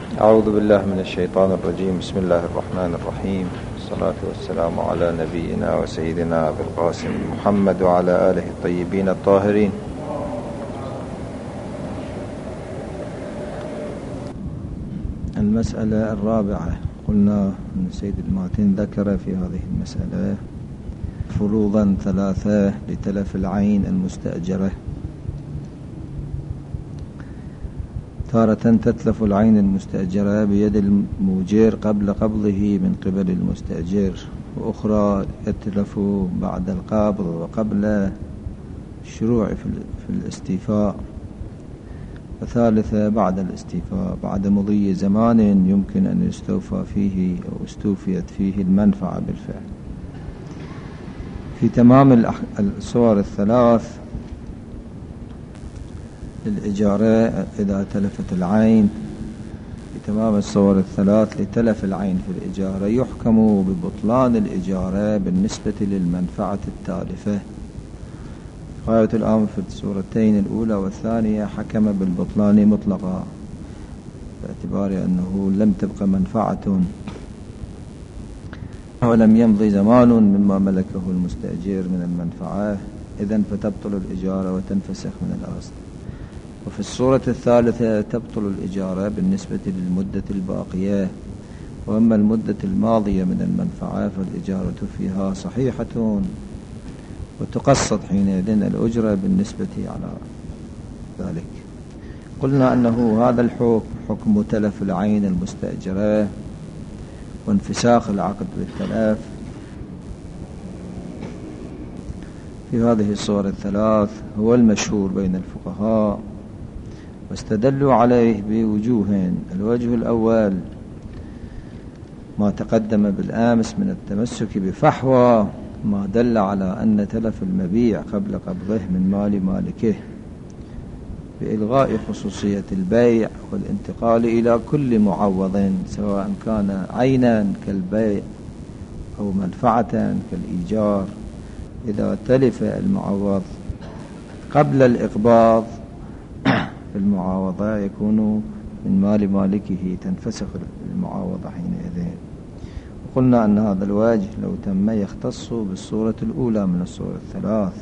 أعوذ بالله من الشيطان الرجيم. بسم الله الرحمن الرحيم، والصلاة والسلام على نبينا وسيدنا أبي القاسم محمد وعلى آله الطيبين الطاهرين. المسألة الرابعة، قلنا أن سيد الماتن ذكر في هذه المسألة فروضا ثلاثة لتلف العين المستأجرة. تارة تتلف العين المستأجرة بيد المؤجر قبل قبضه من قبل المستأجر، وأخرى يتلف بعد القبض وقبل الشروع في الاستيفاء، وثالثة بعد الاستيفاء بعد مضي زمان يمكن أن يستوفى فيه أو استوفيت فيه المنفعة بالفعل. في تمام الصور الثلاث للإجارة إذا تلفت العين، في تمام الصور الثلاث لتلف العين في الإجارة يحكم ببطلان الإجارة بالنسبة للمنفعة التالفة. غاية الأمر في الصورتين الأولى والثانية حكم بالبطلان مطلقا، باعتبار أنه لم تبقى منفعة ولم يمضي زمان مما ملكه المستأجر من المنفعة، إذن فتبطل الإجارة وتنفسخ من الأصل. وفي الصورة الثالثة تبطل الإجارة بالنسبة للمدة الباقية، وأما المدة الماضية من المنفعة فالإجارة فيها صحيحة وتقسط حينئذ الأجرة بالنسبة على ذلك. قلنا أنه هذا الحكم حكم تلف العين المستأجرة وانفساخ العقد بالتلف في هذه الصور الثلاث هو المشهور بين الفقهاء، واستدلوا عليه بوجوهين. الوجه الأول ما تقدم بالأمس من التمسك بفحوى ما دل على أن تلف المبيع قبل قبضه من مال مالكه بإلغاء خصوصية البيع والانتقال إلى كل معوض، سواء كان عينا كالبيع أو منفعة كالإيجار. إذا تلف المعوض قبل الإقباض في المعاوضة يكون من مال مالكه، تنفسخ المعاوضة حينئذ. وقلنا أن هذا الوجه لو تم يختص بالصورة الأولى من الصور الثلاث.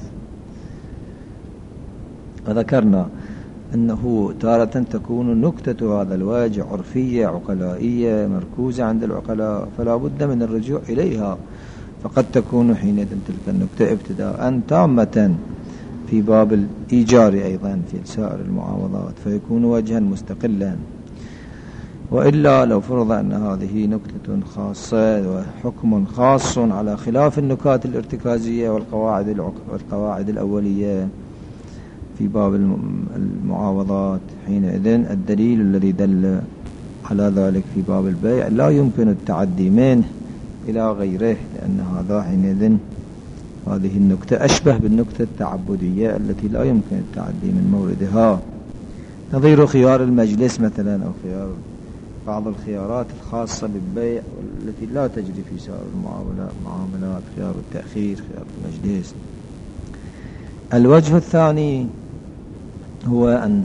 وذكرنا أنه تارة تكون نكتة هذا الوجه عرفية عقلائية مركوزة عند العقلاء، فلا بد من الرجوع إليها، فقد تكون حينئذ تلك النكتة ابتداء تامة في باب الإيجار أيضا في سائر المعاوضات، فيكون وجها مستقلا. وإلا لو فرض أن هذه نكتة خاصة وحكم خاص على خلاف النكات الارتكازية والقواعد الأولية في باب المعاوضات، حينئذ الدليل الذي دل على ذلك في باب البيع لا يمكن التعدي منه إلى غيره، لأن هذا حينئذ هذه النكتة أشبه بالنكتة التعبدية التي لا يمكن التعدي من موردها، نظير خيار المجلس مثلا، أو خيار بعض الخيارات الخاصة بالبيع والتي لا تجري في سائر المعاملات، خيار التأخير، خيار المجلس. الوجه الثاني هو أن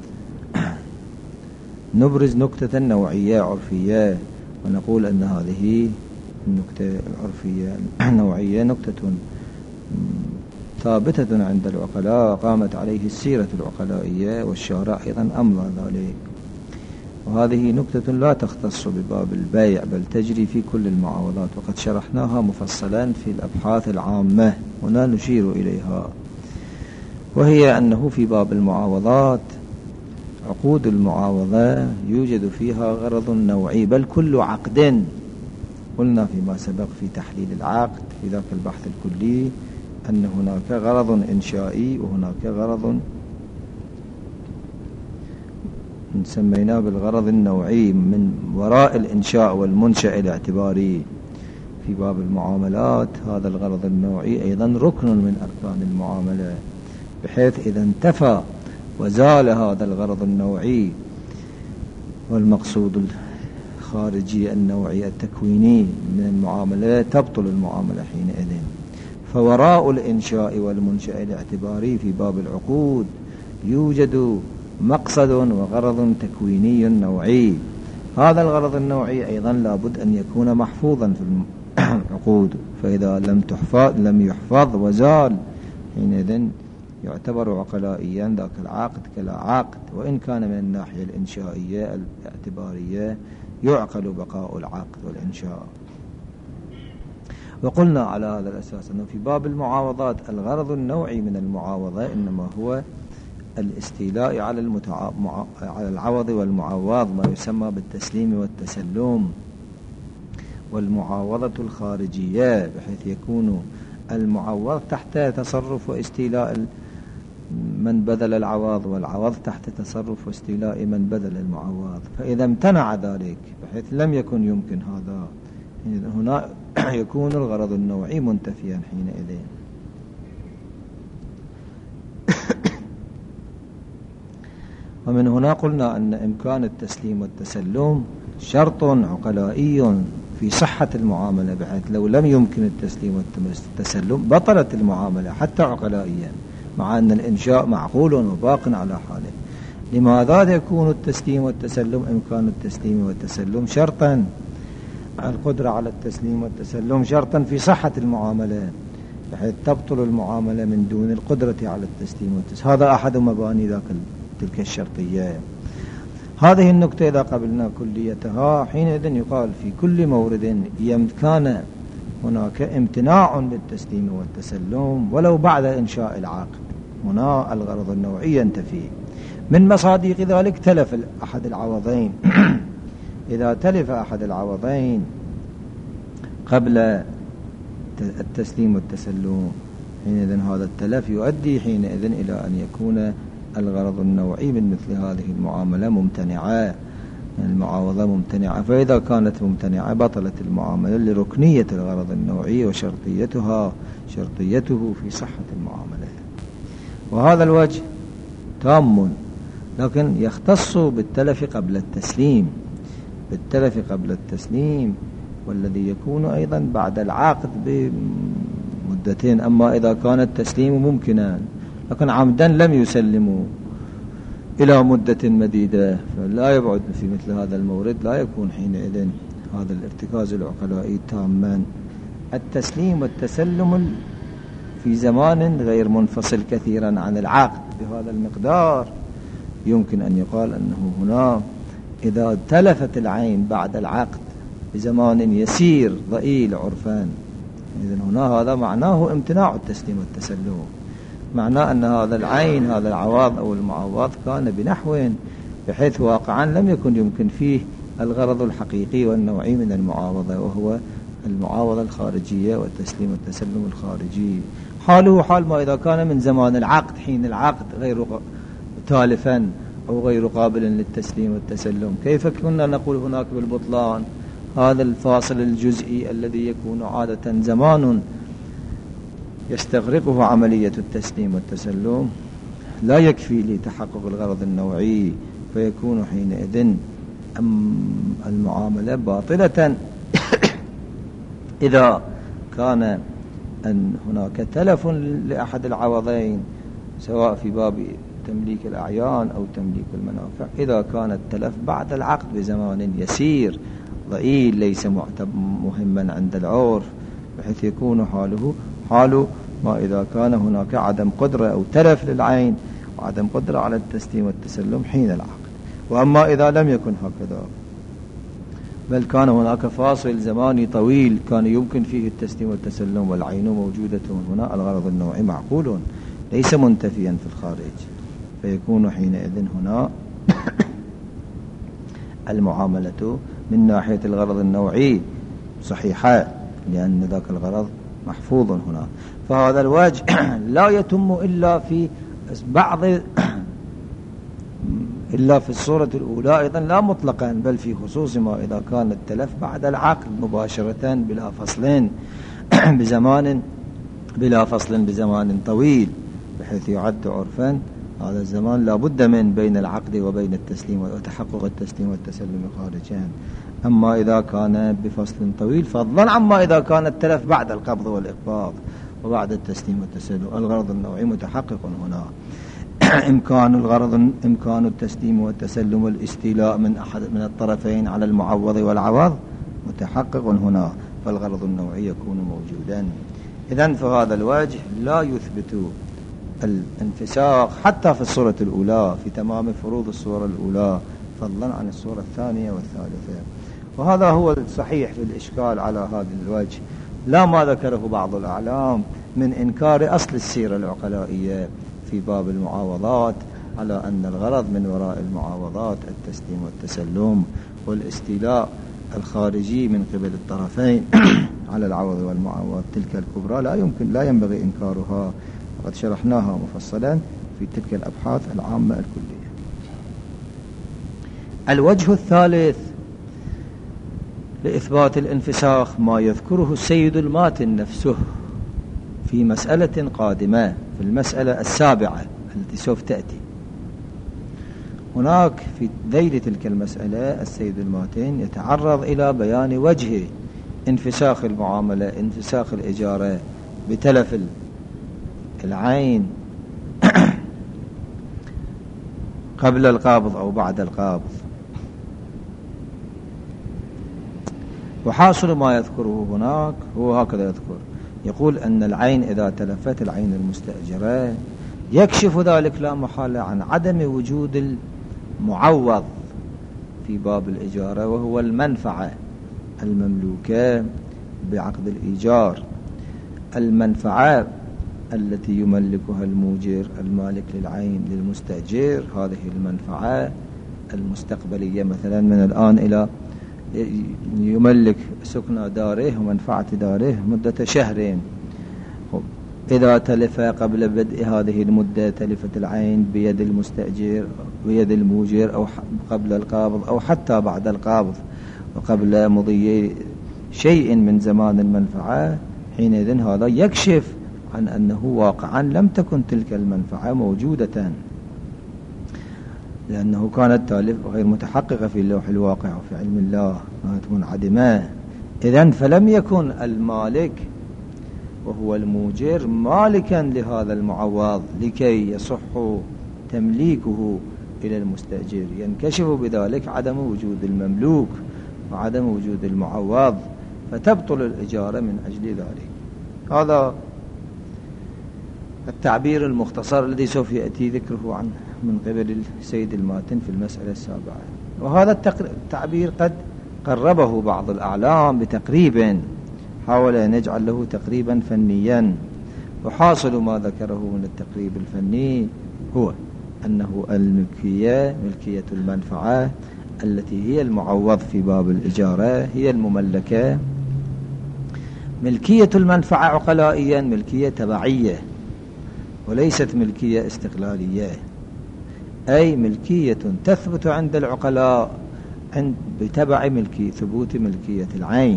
نبرز نكتة نوعية عرفية ونقول أن هذه النكتة العرفية النوعية نكتة ثابتة عند العقلاء قامت عليه السيرة العقلائية، والشارع أيضا أمضى ذلك. وهذه نكتة لا تختص بباب البيع بل تجري في كل المعاوضات، وقد شرحناها مفصلا في الأبحاث العامة، هنا نشير إليها. وهي أنه في باب المعاوضات عقود المعاوضة يوجد فيها غرض نوعي، بل كل عقد، قلنا فيما سبق في تحليل العقد في ذاك البحث الكلي أن هناك غرض إنشائي وهناك غرض سميناه بالغرض النوعي من وراء الإنشاء والمنشأ الاعتباري. في باب المعاملات هذا الغرض النوعي أيضا ركن من أركان المعاملة، بحيث إذا انتفى وزال هذا الغرض النوعي والمقصود الخارجي النوعي التكويني من المعاملة تبطل المعاملة حينئذ. فوراء الإنشاء والمنشأ الاعتباري في باب العقود يوجد مقصد وغرض تكويني نوعي، هذا الغرض النوعي أيضا لابد أن يكون محفوظا في العقود، فإذا لم يحفظ وزال حينئذ يعتبر عقلائيا ذاك العقد كلا عقد، وإن كان من الناحية الإنشائية الاعتبارية يعقل بقاء العقد والإنشاء. وقلنا على هذا الأساس أنه في باب المعاوضات الغرض النوعي من المعاوضة إنما هو الاستيلاء على العوض والمعوض، ما يسمى بالتسليم والتسلم، والمعاوضة الخارجية بحيث يكون المعوض تحت تصرف واستيلاء من بذل العوض، والعوض تحت تصرف واستيلاء من بذل المعوض. فإذا امتنع ذلك بحيث لم يكن يمكن هذا، هنا يكون الغرض النوعي منتفيا حينئذ. ومن هنا قلنا أن إمكان التسليم والتسلم شرط عقلائي في صحة المعاملة، بحيث لو لم يمكن التسليم والتسلم بطلت المعاملة حتى عقلائيا، مع أن الإنشاء معقول وباق على حاله. لماذا يكون التسليم والتسلم إمكان التسليم والتسلم شرطا، القدرة على التسليم والتسلم شرطا في صحة المعاملة، بحيث تبطل المعاملة من دون القدرة على التسليم والتسليم. هذا أحد مباني تلك الشرطية. هذه النكتة إذا قبلنا كليتها حينئذ يقال في كل مورد كان هناك امتناع للتسليم والتسلم ولو بعد إنشاء العقد، هنا الغرض النوعي ينتفي. من مصادق ذلك تلف أحد العوضين إذا تلف أحد العوضين قبل التسليم والتسلم حينئذ هذا التلف يؤدي حينئذ إلى أن يكون الغرض النوعي من مثل هذه المعاملة ممتنعة، المعاوضة ممتنعة. فإذا كانت ممتنعة بطلت المعاملة لركنية الغرض النوعي وشرطيته في صحة المعاملة. وهذا الوجه تام، لكن يختص بالتلف قبل التسليم، والذي يكون أيضا بعد العقد بمدتين. أما إذا كان التسليم ممكنا لكن عمدا لم يسلموا إلى مدة مديدة، فلا يبعد في مثل هذا المورد، لا يكون حينئذ هذا الارتكاز العقلائي تاما. التسليم والتسلم في زمان غير منفصل كثيرا عن العقد بهذا المقدار، يمكن أن يقال أنه هنا إذا تلفت العين بعد العقد بزمان يسير ضئيل عرفان، إذن هنا هذا معناه امتناع التسليم والتسلم، معناه أن هذا العين هذا العوض أو المعوض كان بنحو بحيث واقعا لم يكن يمكن فيه الغرض الحقيقي والنوعي من المعاوضة، وهو المعاوضة الخارجية والتسليم والتسلم الخارجي. حاله حال ما إذا كان من زمان العقد حين العقد غير تالفا أو غير قابل للتسليم والتسلم. كيف كنا نقول هناك بالبطلان هذا الفاصل الجزئي الذي يكون عادة زمان يستغرقه عملية التسليم والتسلم لا يكفي لتحقق الغرض النوعي، فيكون حينئذ المعاملة باطلة إذا كان أن هناك تلف لأحد العوضين، سواء في باب تمليك الأعيان أو تمليك المنافع. إذا كان التلف بعد العقد بزمان يسير ضئيل ليس مهما عند العرف، بحيث يكون حاله ما إذا كان هناك عدم قدرة أو تلف للعين وعدم قدرة على التسليم والتسلم حين العقد. وأما إذا لم يكن هكذا بل كان هناك فاصل زماني طويل كان يمكن فيه التسليم والتسلم والعين موجودة، هنا الغرض النوعي معقول ليس منتفيا في الخارج، فيكون حينئذ هنا المعاملة من ناحية الغرض النوعي صحيحة، لأن ذاك الغرض محفوظ هنا. فهذا الوجه لا يتم إلا في بعض إلا في الصورة الأولى أيضا لا مطلقا، بل في خصوص ما إذا كان التلف بعد العقد مباشرة بلا فصل بزمان طويل، بحيث يعد عرفا هذا الزمان لا بد من بين العقد وبين التسليم وتحقق التسليم والتسلم خارجا. أما إذا كان بفصل طويل فضلا عما إذا كان التلف بعد القبض والإقباض وبعد التسليم والتسلم، الغرض النوعي متحقق هنا. إمكان التسليم والتسلم والاستيلاء من الطرفين على المعوض والعوض متحقق هنا، فالغرض النوعي يكون موجودا. إذن فهذا الوجه لا يثبت الانفساخ حتى في الصورة الأولى، في تمام فروض الصورة الأولى، فضلا عن الصورة الثانية والثالثة. وهذا هو الصحيح في الإشكال على هذا الوجه، لا ما ذكره بعض الأعلام من إنكار أصل السيرة العقلائية في باب المعاوضات، على أن الغرض من وراء المعاوضات التسليم والتسلم والاستيلاء الخارجي من قبل الطرفين على العوض والمعاوض. تلك الكبرى لا ينبغي إنكارها، وقد شرحناها مفصلا في تلك الأبحاث العامة الكلية. الوجه الثالث لإثبات الانفساخ ما يذكره السيد الماتن نفسه في مسألة قادمة، في المسألة السابعة التي سوف تأتي. هناك في ذيل تلك المسألة السيد الماتن يتعرض إلى بيان وجه انفساخ المعاملة، انفساخ الإجارة بتلف العين قبل القابض أو بعد القابض. وحاصل ما يذكره هناك هو هكذا يذكر، يقول أن العين إذا تلفت، العين المستأجرة، يكشف ذلك لا محالة عن عدم وجود المعوض في باب الإجارة، وهو المنفعة المملوكة بعقد الإيجار. المنفعة التي يملكها الموجر المالك للعين للمستأجر، هذه المنفعة المستقبلية، مثلا من الآن إلى يملك سكن داره ومنفعة داره مدة شهرين، إذا تلف قبل بدء هذه المدة تلفت العين بيد المستأجر بيد الموجر، أو قبل القابض أو حتى بعد القابض وقبل مضي شيء من زمان المنفعة، حينئذ هذا يكشف عن أنه واقعا لم تكن تلك المنفعة موجودة، لأنه كانت تالف غير متحققة في اللوح الواقع وفي علم الله، كانت منعدمة. إذن فلم يكن المالك وهو الموجر مالكا لهذا المعوض لكي يصح تمليكه إلى المستأجر، ينكشف بذلك عدم وجود المملوك وعدم وجود المعوض، فتبطل الإجارة من أجل ذلك. هذا التعبير المختصر الذي سوف يأتي ذكره عنه من قبل السيد الماتن في المسألة السابعة. وهذا التعبير قد قربه بعض الأعلام بتقريب، حاول أن يجعل له تقريبا فنيا، وحاصل ما ذكره من التقريب الفني هو أنه الملكية، ملكية المنفعة التي هي المعوض في باب الإجارة، هي المملكة. ملكية المنفعة عقلائيا ملكية تبعية وليست ملكية استقلالية، أي ملكية تثبت عند العقلاء بتبع ثبوت ملكية العين.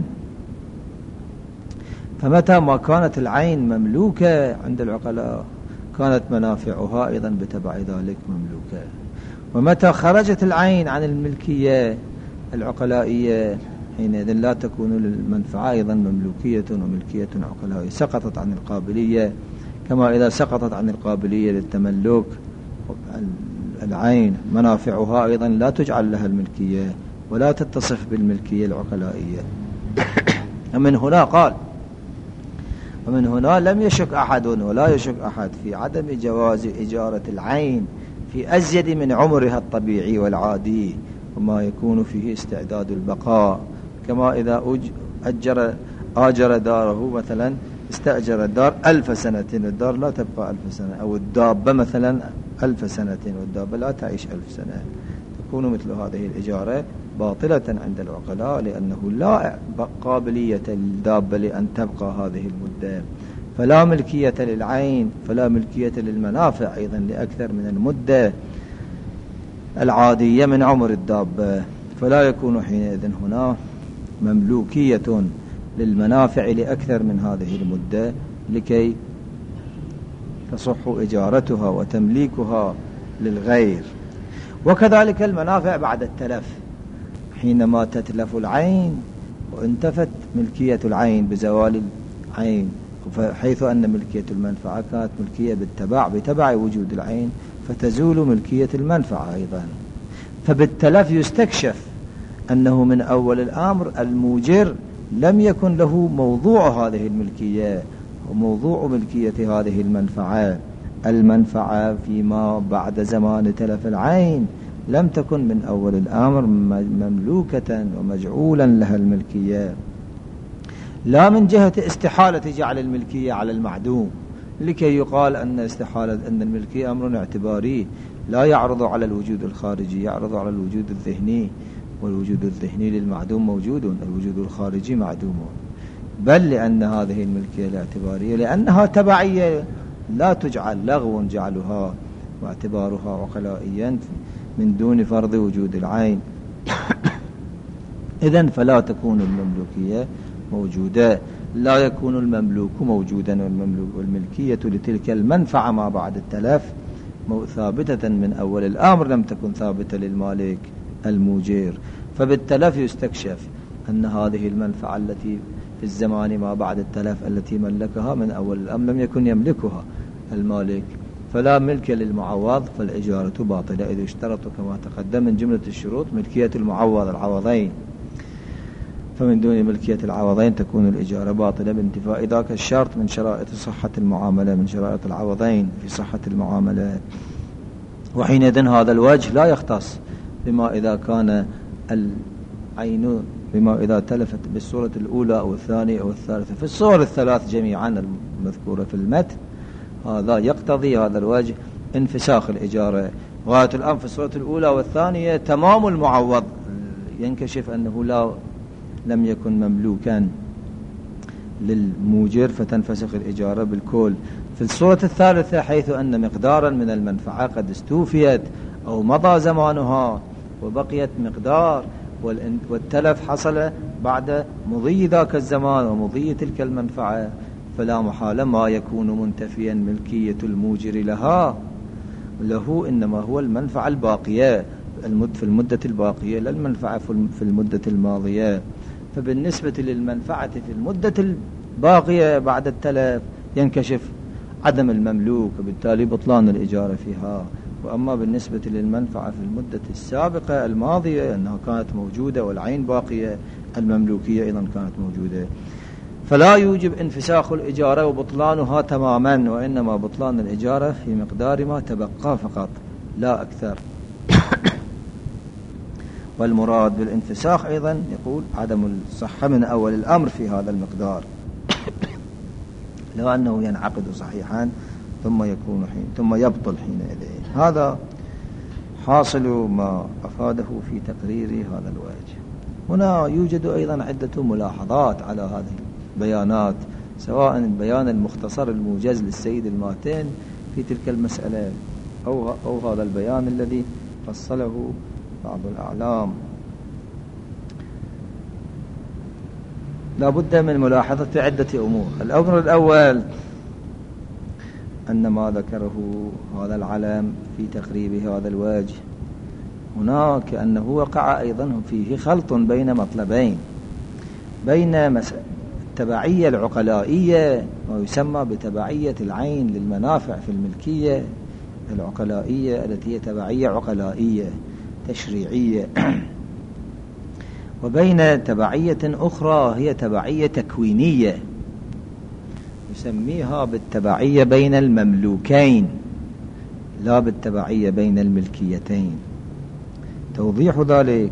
فمتى ما كانت العين مملوكة عند العقلاء كانت منافعها أيضا بتبع ذلك مملوكة، ومتى خرجت العين عن الملكية العقلائية حينئذ لا تكون للمنفعة أيضا مملوكية وملكية عقلائية، سقطت عن القابلية. كما إذا سقطت عن القابلية للتملك العين، منافعها أيضا لا تجعل لها الملكية ولا تتصف بالملكية العقلائية. ومن هنا قال، ومن هنا لم يشك أحد ولا يشك أحد في عدم جواز إجارة العين في أزيد من عمرها الطبيعي والعادي، وما يكون فيه استعداد البقاء. كما إذا آجر داره، مثلا استأجر الدار 1000 سنة، الدار لا تبقى 1000 سنة، أو الدابة مثلا 1000 سنة والدابة لا تعيش 1000 سنة، تكون مثل هذه الإجارة باطلة عند العقلاء، لأنه لا قابلية للدابة لأن تبقى هذه المدة، فلا ملكية للعين، فلا ملكية للمنافع أيضا لأكثر من المدة العادية من عمر الدابة، فلا يكون حينئذ هنا مملوكية للمنافع لأكثر من هذه المدة لكي تصح إجارتها وتمليكها للغير. وكذلك المنافع بعد التلف، حينما تتلف العين وانتفت ملكية العين بزوال العين، حيث أن ملكية المنفعة كانت ملكية بتبع وجود العين، فتزول ملكية المنفعة أيضا. فبالتلف يستكشف أنه من أول الأمر الموجر لم يكن له موضوع هذه الملكية، وموضوع ملكية هذه المنفعة فيما بعد زمان تلف العين لم تكن من أول الأمر مملوكة ومجعولا لها الملكية، لا من جهة استحالة جعل الملكية على المعدوم، لكي يقال أن الملكية أمر اعتباري لا يعرض على الوجود الخارجي، يعرض على الوجود الذهني، والوجود الذهني للمعدوم موجود، الوجود الخارجي معدوم. بل لأن هذه الملكية الاعتبارية لأنها تبعية لا تجعل لغو جعلها واعتبارها عقلائيا من دون فرض وجود العين. إذن فلا تكون المملوكية موجودة، لا يكون المملوك موجودا، والملكية لتلك المنفعة ما بعد التلف ثابتة من أول الأمر، لم تكن ثابتة للمالك الموجر. فبالتلف يستكشف أن هذه المنفعة التي في الزمان ما بعد التلف التي ملكها من أول الأمر لم يكن يملكها المالك، فلا ملك للمعوض، فالإجارة باطلة إذا اشترط كما تقدم من جملة الشروط ملكية المعوض العوضين، فمن دون ملكية العوضين تكون الإجارة باطلة بانتفاء ذاك الشرط من شرائط صحة المعاملة، من شرائط العوضين في صحة المعاملة. وحينئذ هذا الوجه لا يختص بما إذا كان العين بما إذا تلفت بالصورة الأولى أو الثانية أو الثالثة، في الصور الثلاث جميعا المذكورة في المتن، هذا يقتضي هذا الوجه انفساخ الإجارة. غاية الأمر في الصورة الأولى والثانية تمام المعوض ينكشف أنه لم يكن مملوكا للموجر فتنفسخ الإجارة بالكل. في الصورة الثالثة حيث أن مقدارا من المنفعة قد استوفيت أو مضى زمانها وبقيت مقدار، والتلف حصل بعد مضي ذاك الزمان ومضي تلك المنفعة، فلا محالة ما يكون منتفيا ملكية الموجر له إنما هو المنفعة الباقية في المدة الباقية، لا المنفعة في المدة الماضية. فبالنسبة للمنفعة في المدة الباقية بعد التلف ينكشف عدم المملوك، وبالتالي بطلان الإجارة فيها. وأما بالنسبة للمنفعة في المدة السابقة الماضية أنها كانت موجودة والعين باقية، المملوكية أيضا كانت موجودة، فلا يوجب انفساخ الإجارة وبطلانها تماما، وإنما بطلان الإجارة في مقدار ما تبقى فقط لا أكثر. والمراد بالانفساخ أيضا يقول عدم الصحة من أول الأمر في هذا المقدار، لو أنه ينعقد صحيحا ثم يبطل حينئذ. هذا حاصل ما أفاده في تقرير هذا الوجه. هنا يوجد أيضا عدة ملاحظات على هذه البيانات، سواء البيان المختصر الموجز للسيد الماتين في تلك المسألة أو هذا البيان الذي فصله بعض الأعلام. لا بد من ملاحظة عدة أمور. الأمر الأول أن ما ذكره هذا العلم في تقريب هذا الوجه هناك أنه وقع أيضا فيه خلط بين مطلبين، بين التبعية العقلائية ويسمى بتبعية العين للمنافع في الملكية العقلائية التي هي تبعية عقلائية تشريعية، وبين تبعية أخرى هي تبعية تكوينية يسميها بالتبعية بين المملوكين لا بالتبعية بين الملكيتين. توضيح ذلك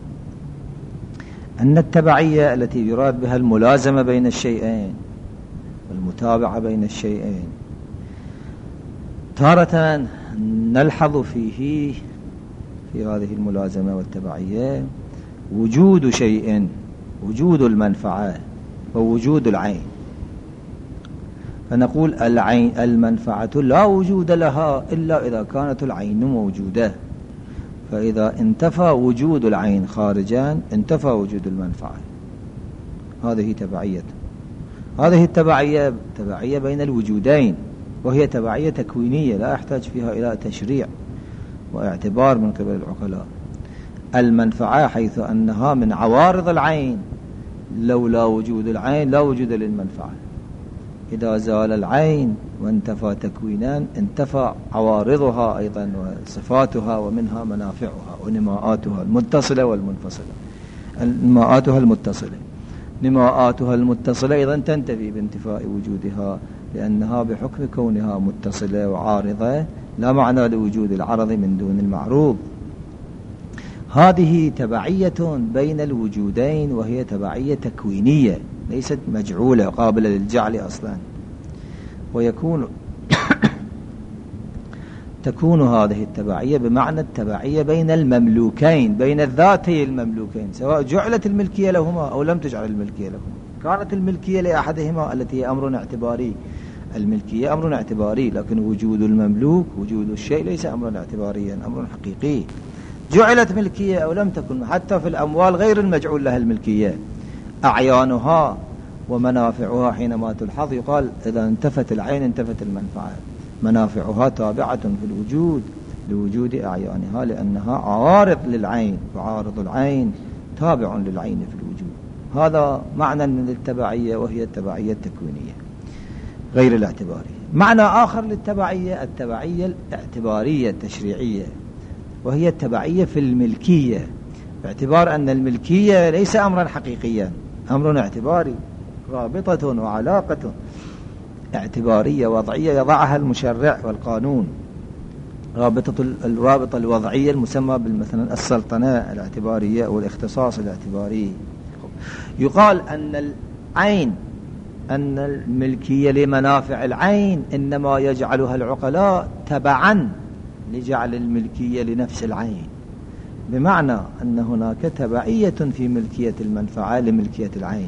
أن التبعية التي يراد بها الملازمة بين الشيئين والمتابعة بين الشيئين تارة نلحظ فيه في هذه الملازمة والتبعية وجود شيء، وجود المنفعة ووجود العين، فنقول العين المنفعة لا وجود لها إلا إذا كانت العين موجودة، فإذا انتفى وجود العين خارجا انتفى وجود المنفعة. هذه تبعية، هذه التبعية تبعية بين الوجودين، وهي تبعية تكوينية لا يحتاج فيها إلى تشريع واعتبار من قبل العقلاء. المنفعة حيث أنها من عوارض العين، لولا وجود العين لا وجود للمنفعة، إذا زال العين وانتفى تكوينا انتفى عوارضها أيضا وصفاتها ومنها منافعها ونماءاتها المتصلة والمنفصلة. نماءاتها المتصلة أيضا تنتفي بانتفاء وجودها، لأنها بحكم كونها متصلة وعارضة لا معنى لوجود العرض من دون المعروض. هذه تبعية بين الوجودين، وهي تبعية تكوينية ليست مجعولة قابلة للجعل أصلا. ويكون تكون هذه التبعية بمعنى التبعية بين المملوكين، بين الذاتي المملوكين، سواء جعلت الملكية لهما أو لم تجعل الملكية لهما. كانت الملكية لأحدهما التي هي أمر اعتباري، الملكية أمر اعتباري، لكن وجود المملوك وجود الشيء ليس أمرا اعتباريا، أمر حقيقي. جعلت ملكية أو لم تكن، حتى في الأموال غير المجعول لها الملكية، أعيانها ومنافعها حينما تلحظ يقال إذا انتفت العين انتفت المنفعة. منافعها تابعة في الوجود لوجود أعيانها، لأنها عوارض للعين، وعارض العين تابع للعين في الوجود. هذا معنى من التبعية، وهي التبعية التكوينية غير الاعتبارية. معنى آخر للتبعية التبعية الاعتبارية التشريعية، وهي التبعية في الملكية، باعتبار أن الملكية ليس أمرا حقيقيا، أمر اعتباري، رابطة وعلاقة اعتبارية وضعية يضعها المشرع والقانون. الرابطة الوضعية المسمى بالمثلا السلطنة الاعتبارية أو الاختصاص الاعتباري. يقال أن الملكية لمنافع العين إنما يجعلها العقلاء تبعا لجعل الملكية لنفس العين، بمعنى أن هناك تبعية في ملكية المنفعة لملكية العين،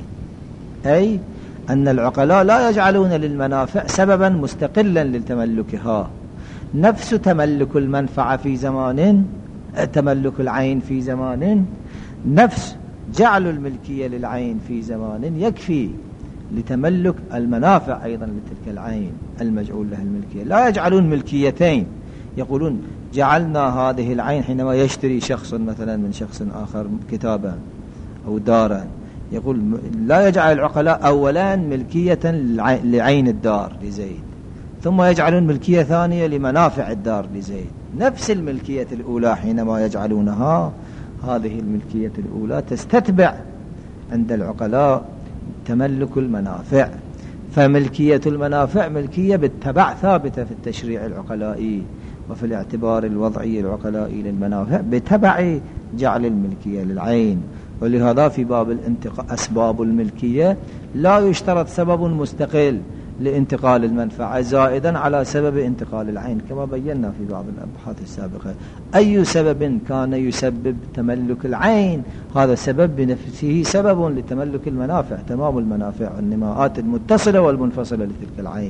أي أن العقلاء لا يجعلون للمنافع سببا مستقلا لتملكها، نفس تملك المنفعة في زمان، تملك العين في زمان، نفس جعل الملكية للعين في زمان يكفي لتملك المنافع أيضا لتلك العين المجعول لها الملكية. لا يجعلون ملكيتين، يقولون جعلنا هذه العين حينما يشتري شخص مثلا من شخص آخر كتابا أو دارا، يقول لا يجعل العقلاء أولا ملكية لعين الدار لزيد، ثم يجعلون ملكية ثانية لمنافع الدار لزيد. نفس الملكية الأولى حينما يجعلونها، هذه الملكية الأولى تستتبع عند العقلاء تملك المنافع، فملكية المنافع ملكية بالتبع ثابتة في التشريع العقلائي وفي الاعتبار الوضعي العقلائي للمنافع بتبع جعل الملكية للعين. ولهذا في باب أسباب الملكية لا يشترط سبب مستقل لانتقال المنفعة زائدا على سبب انتقال العين، كما بينا في بعض الأبحاث السابقة. أي سبب كان يسبب تملك العين، هذا السبب بنفسه سبب لتملك المنافع، تمام المنافع والنماءات المتصلة والمنفصلة لتلك العين،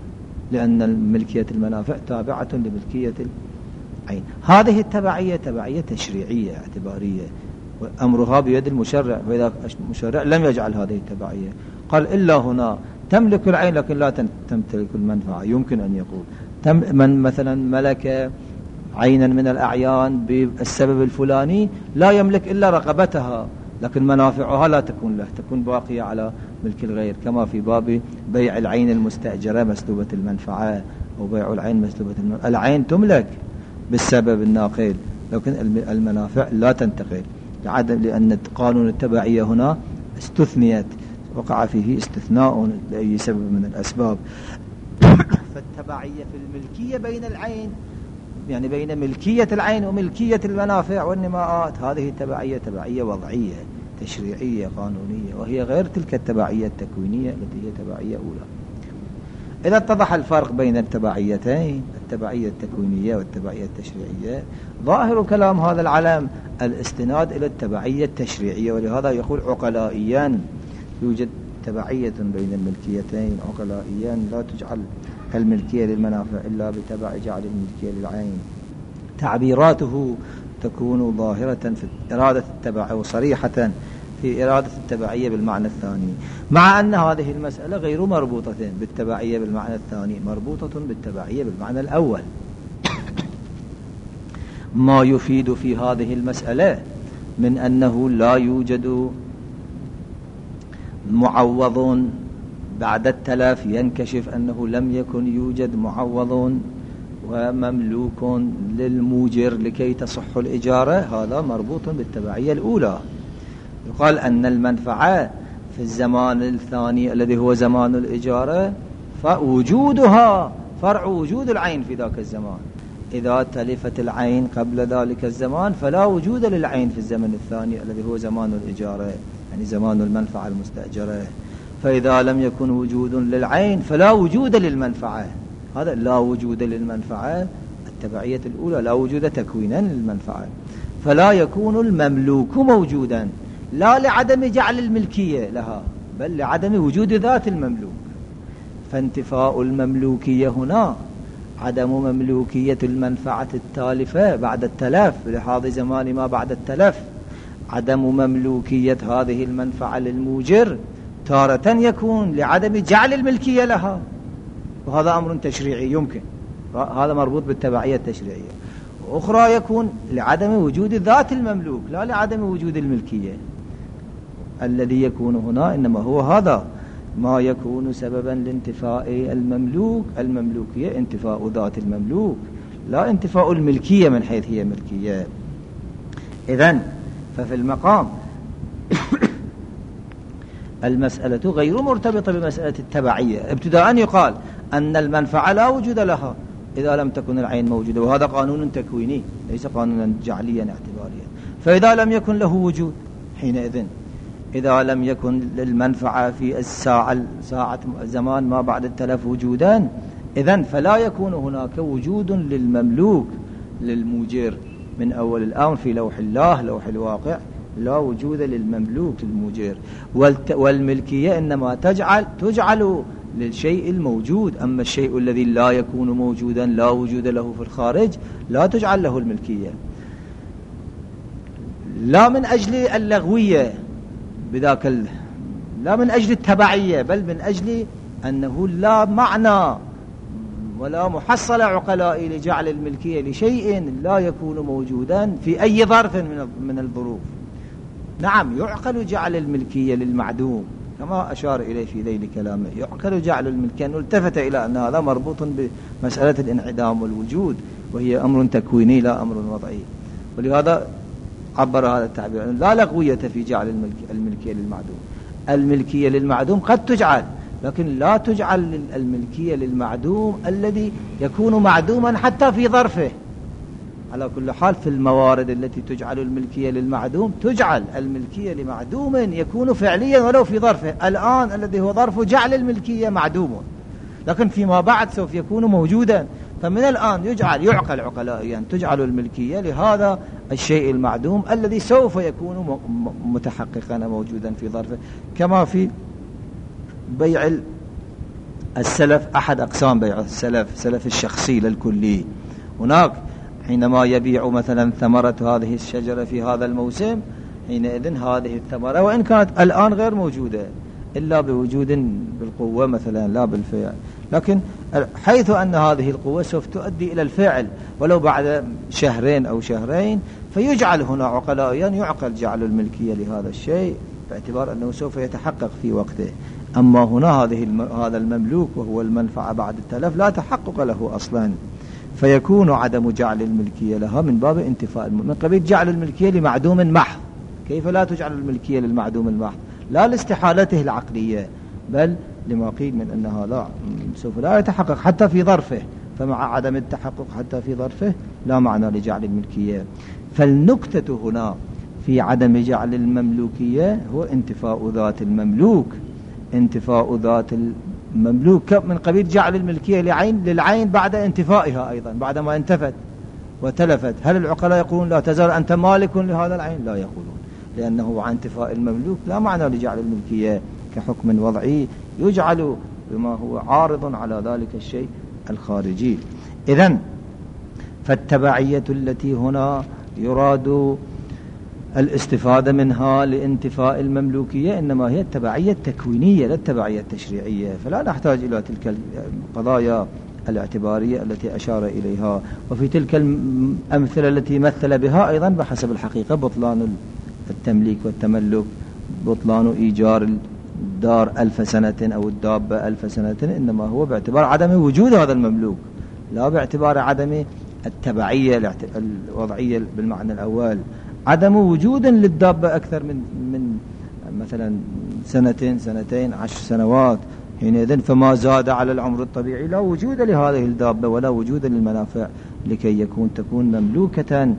لأن ملكية المنافع تابعة لملكية العين. هذه التبعية تبعية تشريعية اعتبارية، وأمرها بيد المشرع، وإذا المشرع لم يجعل هذه التبعية قال إلا هنا تملك العين لكن لا تمتلك المنفعة، يمكن أن يقول من مثلا ملك عينا من الأعيان بالسبب الفلاني لا يملك إلا رقبتها، لكن منافعها لا تكون له، تكون باقية على ملك الغير، كما في باب بيع العين المستأجرة مسلوبة المنفعة أو بيع العين مسلوبة المنفعة. العين تملك بالسبب الناقل لكن المنافع لا تنتقل، لأن قانون التبعية هنا استثنيت، وقع فيه استثناء لأي سبب من الأسباب. فالتبعية في الملكية بين العين، يعني بين ملكية العين وملكية المنافع والنماءات، هذه التبعية تبعية وضعية تشريعية قانونية، وهي غير تلك التبعية التكوينية التي هي تبعية أولى. إذا اتضح الفرق بين التبعيتين، التبعية التكوينية والتبعية التشريعية، ظاهر كلام هذا العلم الاستناد إلى التبعية التشريعية، ولهذا يقول عقلائيا يوجد تبعية بين الملكيتين، عقلائيا لا تجعل الملكية للمنافع إلا بتبع جعل الملكية للعين. تعبيراته تكون ظاهرة في إرادة التبع وصريحة في إرادة التبعية بالمعنى الثاني، مع أن هذه المسألة غير مربوطة بالتبعية بالمعنى الثاني، مربوطة بالتبعية بالمعنى الأول. ما يفيد في هذه المسألة من أنه لا يوجد معوض بعد التلف ينكشف أنه لم يكن يوجد معوض ومملوك للموجر لكي تصح الإجارة، هذا مربوط بالتبعية الأولى. يقال أن المنفعة في الزمان الثاني الذي هو زمان الإجارة فوجودها فرع وجود العين في ذاك الزمان. إذا تلفت العين قبل ذلك الزمان فلا وجود للعين في الزمن الثاني الذي هو زمان الإجارة، يعني زمان المنفعة المستأجرة. فإذا لم يكن وجود للعين فلا وجود للمنفعة. هذا لا وجود للمنفعة التبعية الأولى، لا وجود تكوينا للمنفعة، فلا يكون المملوك موجودا لا لعدم جعل الملكية لها بل لعدم وجود ذات المملوك. فانتفاء المملوكية هنا عدم مملوكية المنفعة التالفة بعد التلف، لهذا زمان ما بعد التلف عدم مملوكية هذه المنفعة للموجر تارة يكون لعدم جعل الملكية لها، وهذا أمر تشريعي يمكن، هذا مربوط بالتبعية التشريعية. وأخرى يكون لعدم وجود ذات المملوك لا لعدم وجود الملكية. الذي يكون هنا إنما هو هذا ما يكون سببا لانتفاء المملوكية انتفاء ذات المملوك لا انتفاء الملكية من حيث هي ملكية. إذن ففي المقام المسألة غير مرتبطة بمسألة التبعية. ابتداء يقال أن المنفعة لا وجود لها إذا لم تكن العين موجودة، وهذا قانون تكويني ليس قانونا جعليا اعتباريا. فإذا لم يكن له وجود حينئذ إذا لم يكن للمنفعة في ساعة زمان ما بعد التلف وجودان، إذن فلا يكون هناك وجود للمملوك للموجر من أول الأمر في لوح الله لوح الواقع، لا وجود للمملوك للموجر. والملكية إنما تجعل للشيء الموجود، أما الشيء الذي لا يكون موجودا لا وجود له في الخارج لا تجعل له الملكية، لا من أجل اللغوية لا من أجل التبعية، بل من أجل أنه لا معنى ولا محصل عقلائي لجعل الملكية لشيء لا يكون موجودا في أي ظرف من الظروف. نعم يعقل جعل الملكية للمعدوم كما أشار إليه في ذيل كلامه، يعقل جعل الملكية، أنه التفت إلى أن هذا مربوط بمسألة الانعدام والوجود، وهي أمر تكويني لا أمر وضعي، ولهذا عبر هذا التعبير لا لغوية في جعل الملكية للمعدوم. الملكية للمعدوم قد تجعل، لكن لا تجعل الملكية للمعدوم الذي يكون معدوما حتى في ظرفه. على كل حال في الموارد التي تجعل الملكية للمعدوم تجعل الملكية لمعدوم يكون فعليا ولو في ظرفه. الآن الذي هو ظرفه جعل الملكية معدوم، لكن فيما بعد سوف يكون موجودا، فمن الآن يعقل عقلائيا تجعل الملكية لهذا الشيء المعدوم الذي سوف يكون متحققا موجودا في ظرفه. كما في بيع السلف، أحد أقسام بيع السلف سلف الشخصي للكلي، هناك حينما يبيع مثلا ثمرة هذه الشجرة في هذا الموسم، حينئذ هذه الثمرة وإن كانت الآن غير موجودة إلا بوجود بالقوة مثلا لا بالفعل، لكن حيث أن هذه القوة سوف تؤدي إلى الفعل ولو بعد شهرين أو شهرين، فيجعل هنا عقلائيا يعقل جعل الملكية لهذا الشيء باعتبار أنه سوف يتحقق في وقته. أما هنا هذا المملوك وهو المنفعة بعد التلف لا تحقق له أصلا، فيكون عدم جعل الملكية لها من باب انتفاء من قبيل جعل الملكية لمعدوم محض. كيف لا تجعل الملكية للمعدوم المحض؟ لا لاستحالته العقلية، بل لما قيل من أنها لا سوف لا يتحقق حتى في ظرفه، فمع عدم التحقق حتى في ظرفه لا معنى لجعل الملكية. فالنكتة هنا في عدم جعل المملوكية هو انتفاء ذات المملوك، انتفاء ذات المملوك من قبيل جعل الملكية للعين بعد انتفائها أيضا، بعد ما انتفت وتلفت. هل العقلاء يقولون لا تزال أنت مالك لهذا العين؟ لا يقولون، لأنه عن انتفاء المملوك لا معنى لجعل الملكية كحكم وضعي يجعل بما هو عارض على ذلك الشيء الخارجي. إذن فالتبعية التي هنا يراد الاستفادة منها لانتفاء المملوكية إنما هي التبعية التكوينية لا التبعية التشريعية، فلا نحتاج إلى تلك القضايا الاعتبارية التي أشار إليها. وفي تلك الأمثلة التي مثل بها أيضا بحسب الحقيقة بطلان التمليك والتملك، بطلان إيجار الدار 1000 سنة أو الدابة 1000 سنة، إنما هو باعتبار عدم وجود هذا المملوك، لا باعتبار عدم التبعية الوضعية بالمعنى الأول، عدم وجود للدابة أكثر من مثلا 2 2 10 سنوات، حينئذ فما زاد على العمر الطبيعي لا وجود لهذه الدابة ولا وجود للمنافع لكي تكون مملوكة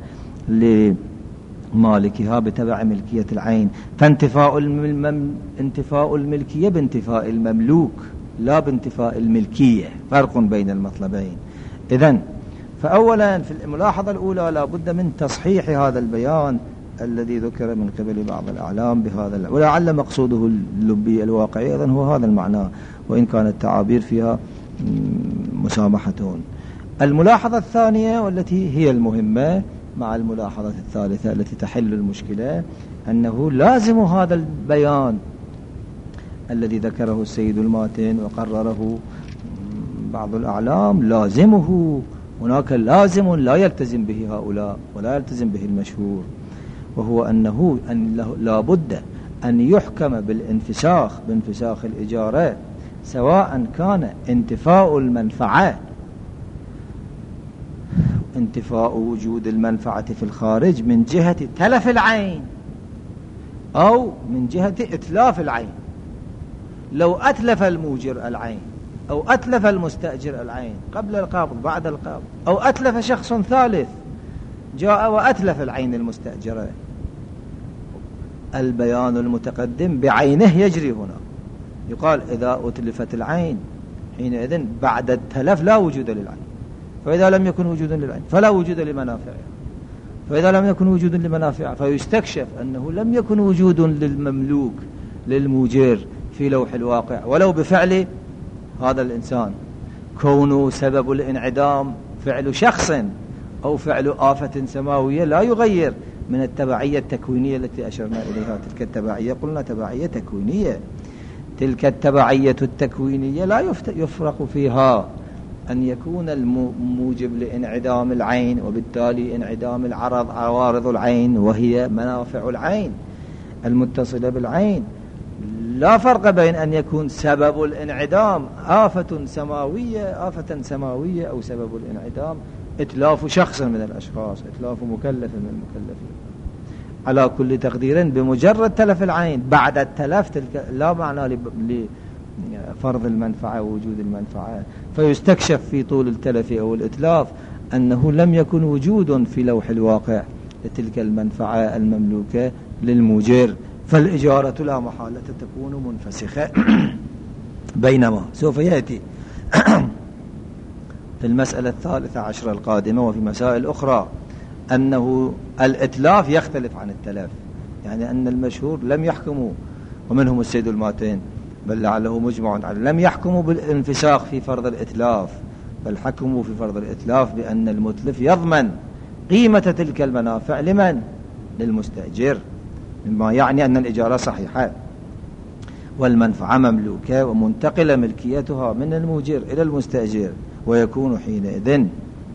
لمالكها بتبع ملكية العين. فانتفاء انتفاء الملكية بانتفاء المملوك لا بانتفاء الملكية، فرق بين المطلبين. إذن فأولا في الملاحظة الأولى لا بد من تصحيح هذا البيان الذي ذكر من قبل بعض الأعلام بهذا، ولعل مقصوده اللبي الواقعي أيضا هو هذا المعنى، وإن كانت التعابير فيها مسامحة. الملاحظة الثانية والتي هي المهمة مع الملاحظة الثالثة التي تحل المشكلة، أنه لازم هذا البيان الذي ذكره السيد الماتن وقرره بعض الأعلام لازمه، هناك لازم لا يلتزم به هؤلاء ولا يلتزم به المشهور، وهو أنه لا بد أن يحكم بانفساخ الإجارة، سواء كان انتفاء المنفعة، انتفاء وجود المنفعة في الخارج من جهة تلف العين أو من جهة إتلاف العين. لو أتلف الموجر العين أو أتلف المستأجر العين قبل القبض بعد القبض، أو أتلف شخص ثالث جاء وأتلف العين المستأجرة، البيان المتقدم بعينه يجري هنا، يقال إذا أتلفت العين حينئذ بعد التلف لا وجود للعين، فإذا لم يكن وجود للعين فلا وجود لمنافعها، فإذا لم يكن وجود لمنافعها فيستكشف أنه لم يكن وجود للمملوك للموجر في لوح الواقع ولو بفعل هذا الإنسان، كونه سبب الانعدام فعل شخص أو فعل آفة سماوية لا يغير من التبعية التكوينية التي أشرنا إليها. تلك التبعية قلنا تبعية تكوينية، تلك التبعية التكوينية لا يفرق فيها أن يكون الموجب لانعدام العين وبالتالي انعدام العرض عوارض العين وهي منافع العين المتصلة بالعين، لا فرق بين أن يكون سبب الانعدام آفة سماوية أو سبب الانعدام إتلاف شخص من الأشخاص، إتلاف مكلف من المكلفين. على كل تقدير بمجرد تلف العين بعد التلف تلك لا معنى لفرض المنفعة ووجود المنفعة، فيستكشف في طول التلف أو الإتلاف أنه لم يكن وجود في لوح الواقع لتلك المنفعة المملوكة للموجر، فالإجارة لا محالة تكون منفسخة. بينما سوف يأتي في المسألة 13 القادمة وفي مسائل أخرى أنه الإتلاف يختلف عن التلف، يعني أن المشهور لم يحكموا، ومنهم السيد الماتين بل لعله مجمع عليه، لم يحكموا بالانفساخ في فرض الإتلاف، بل حكموا في فرض الإتلاف بأن المتلف يضمن قيمة تلك المنافع لمن؟ للمستأجر، مما يعني أن الإجارة صحيحة والمنفعة مملوكة ومنتقلة ملكيتها من الموجر إلى المستأجر، ويكون حينئذ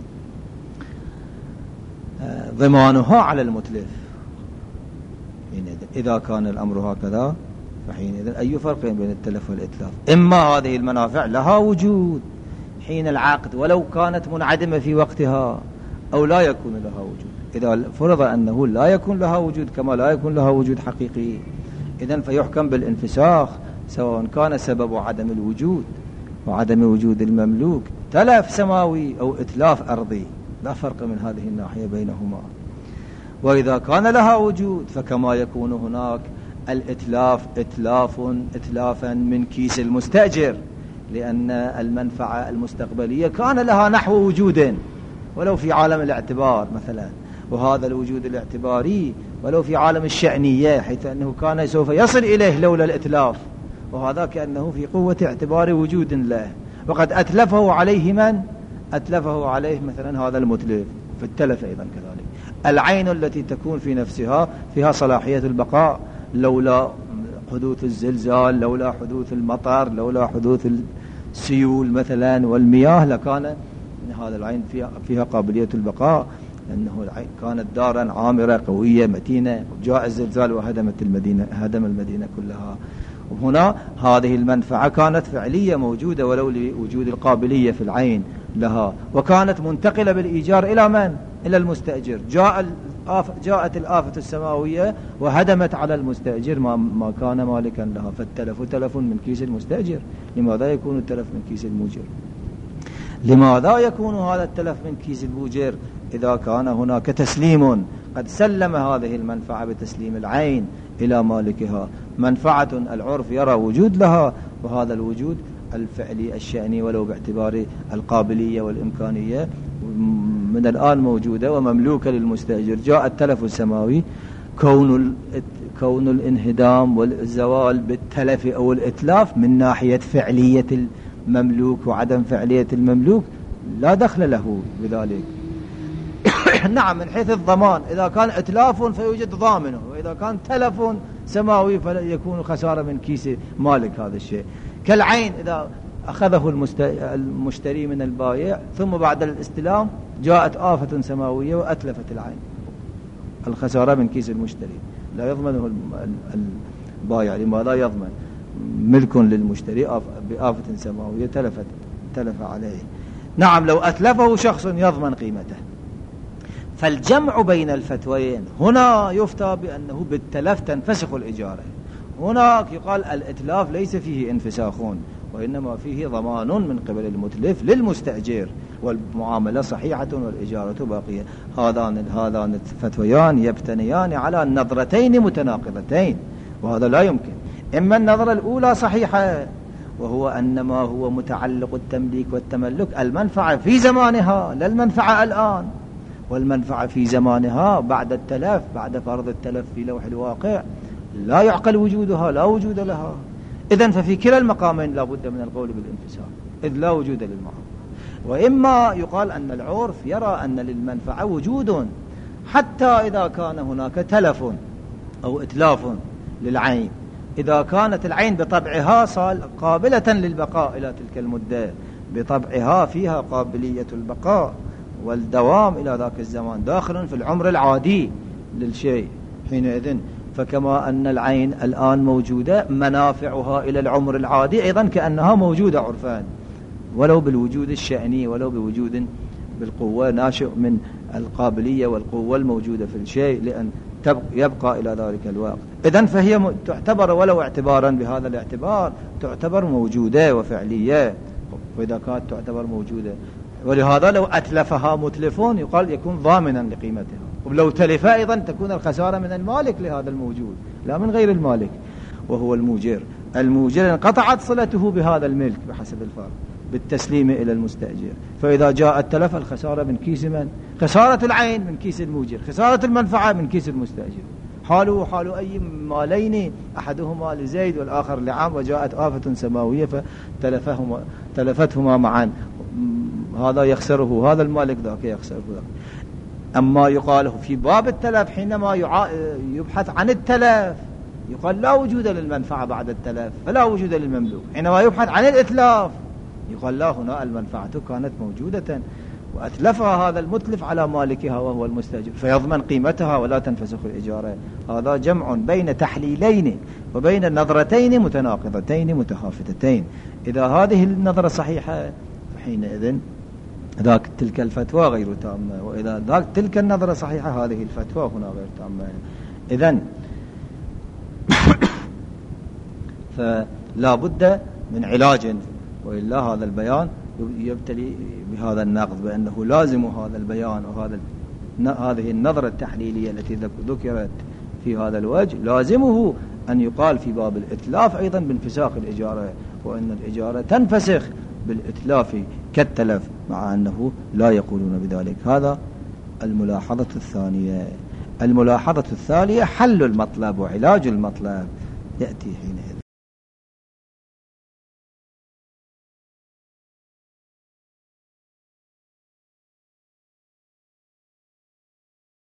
ضمانها على المتلف. إذا كان الأمر هكذا فحينئذ أي فرق بين التلف والإتلاف؟ إما هذه المنافع لها وجود حين العقد ولو كانت منعدمة في وقتها، أو لا يكون لها وجود. إذا فرض أنه لا يكون لها وجود كما لا يكون لها وجود حقيقي، إذن فيحكم بالانفساخ سواء كان سبب عدم الوجود وعدم وجود المملوك تلف سماوي أو إتلاف أرضي، لا فرق من هذه الناحية بينهما. وإذا كان لها وجود فكما يكون هناك الإتلاف إتلافا من كيس المستأجر، لأن المنفعة المستقبلية كان لها نحو وجود ولو في عالم الاعتبار مثلا، وهذا الوجود الاعتباري ولو في عالم الشأنية حيث أنه كان سوف يصل إليه لولا الإتلاف، وهذا كأنه في قوة اعتبار وجود له، وقد أتلفه عليه من؟ أتلفه عليه مثلا هذا المتلف في التلف. أيضا كذلك العين التي تكون في نفسها فيها صلاحية البقاء، لولا حدوث الزلزال، لولا حدوث المطر، لولا حدوث السيول مثلا والمياه، لكان هذا العين فيها قابلية البقاء، لأنه كانت دارا عامرة قوية متينة، وجاء الزلزال وهدم المدينة كلها، وهنا هذه المنفعة كانت فعلية موجودة ولو لوجود القابلية في العين لها، وكانت منتقلة بالإيجار إلى من؟ إلى المستأجر. جاءت الآفة السماوية وهدمت على المستأجر ما كان مالكا لها، فالتلف تلف من كيس المستأجر. لماذا يكون التلف من كيس الموجر؟ لماذا يكون هذا التلف من كيس الموجر؟ إذا كان هناك تسليم، قد سلم هذه المنفعة بتسليم العين إلى مالكها، منفعة العرف يرى وجود لها، وهذا الوجود الفعلي الشأني ولو باعتبار القابلية والإمكانية من الآن موجودة ومملوكة للمستأجر. جاء التلف السماوي، كون الانهدام والزوال بالتلف أو الإتلاف من ناحية فعلية المملوك وعدم فعلية المملوك لا دخل له بذلك. نعم، من حيث الضمان إذا كان إتلاف فيوجد ضامنه، وإذا كان تلف سماوي فيكون خسارة من كيس مالك هذا الشيء. كالعين إذا أخذه المشتري من البائع ثم بعد الاستلام جاءت آفة سماوية وأتلفت العين، الخسارة من كيس المشتري، لا يضمنه البائع. لماذا يضمن؟ ملك للمشتري بآفة سماوية تلف عليه. نعم، لو أتلفه شخص يضمن قيمته. فالجمع بين الفتوين، هنا يفتى بأنه بالتلف تنفسخ الإجارة، هناك يقال الإتلاف ليس فيه انفساخ وإنما فيه ضمان من قبل المتلف للمستأجر، والمعاملة صحيحة والإجارة باقية. هذان الفتويان يبتنيان على نظرتين متناقضتين، وهذا لا يمكن. إما النظرة الأولى صحيحة، وهو أن ما هو متعلق التمليك والتملك المنفعة في زمانها لا المنفعة الآن، والمنفعة في زمانها بعد التلف، بعد فرض التلف في لوح الواقع لا يعقل وجودها، لا وجود لها. إذن ففي كلا المقامين لا بد من القول بالانفصال، إذ لا وجود للمعاملة. وإما يقال أن العرف يرى أن للمنفعة وجود حتى إذا كان هناك تلف أو إتلاف للعين، إذا كانت العين بطبعها قابلة للبقاء إلى تلك المدة، بطبعها فيها قابلية البقاء والدوام إلى ذاك الزمان، داخل في العمر العادي للشيء. حينئذ فكما أن العين الآن موجودة منافعها إلى العمر العادي أيضا كأنها موجودة عرفان، ولو بالوجود الشأني، ولو بوجود بالقوة ناشئ من القابلية والقوة الموجودة في الشيء لأن يبقى إلى ذلك الوقت. إذن فهي تعتبر ولو اعتبارا بهذا الاعتبار تعتبر موجودة وفعلية، وإذا كانت تعتبر موجودة. ولهذا لو أتلفها متلفون يقال يكون ضامنا لقيمتها، ولو تلف أيضا تكون الخسارة من المالك لهذا الموجود لا من غير المالك وهو الموجر. الموجر انقطعت صلته بهذا الملك بحسب الفرق بالتسليم إلى المستأجر. فإذا جاء التلف الخسارة من كيس من؟ خسارة العين من كيس الموجر، خسارة المنفعة من كيس المستأجر. حاله حال أي مالين، أحدهما لزيد والآخر لعام، وجاءت آفة سماوية فتلفتهما معا، هذا يخسره هذا المالك، ذاك يخسره ذاك. أما يقال في باب التلف حينما يبحث عن التلف يقال لا وجود للمنفعة بعد التلف فلا وجود للمملوك. حينما يبحث عن الإتلاف يقال لا، هنا المنفعة كانت موجودة وأتلفها هذا المتلف على مالكها وهو المستأجر فيضمن قيمتها ولا تنفسخ الإجارة. هذا جمع بين تحليلين وبين نظرتين متناقضتين متخافتتين. إذا هذه النظرة صحيحة حينئذ ذاك تلك الفتوى غير تامة، وإذا ذاك تلك النظرة صحيحة هذه الفتوى هنا غير تامة. إذن فلا بد من علاج، وإلا هذا البيان يبتلي بهذا النقد بأنه لازم هذا البيان هذه النظرة التحليلية التي ذكرت في هذا الوجه لازمه أن يقال في باب الإتلاف أيضا بانفساخ الإجارة، وأن الإجارة تنفسخ بالإتلاف كالتلف، مع أنه لا يقولون بذلك. هذا الملاحظة الثانية. الملاحظة الثانية حل المطلب وعلاج المطلب يأتي حينئذ.